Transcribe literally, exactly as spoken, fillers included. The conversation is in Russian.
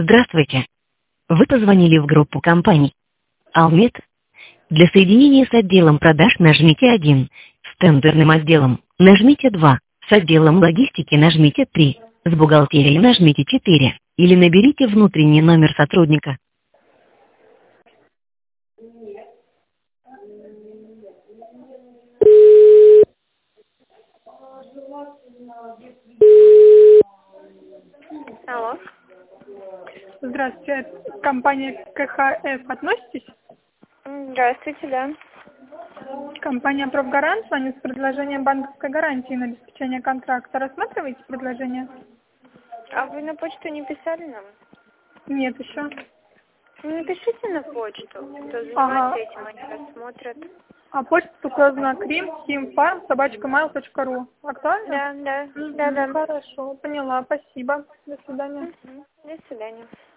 Здравствуйте. Вы позвонили в группу компаний Алмет. Для соединения с отделом продаж нажмите один, с тендерным отделом нажмите два, с отделом логистики нажмите три, с бухгалтерией нажмите четыре, или наберите внутренний номер сотрудника. Алло. Здравствуйте, это компания КХФ относитесь? Здравствуйте, да. Компания «Профгарант» звонит с предложением банковской гарантии на обеспечение контракта. Рассматриваете предложение? А вы на почту не писали нам? Нет еще. Ну, напишите на почту. Кто занимается Ага. этим, они рассмотрят. А почта указана крим химфарм собачка mail точка ру. Актуально? Да, да, Мгм, да, да. Хорошо, поняла. Спасибо. До свидания. Мгм. До свидания.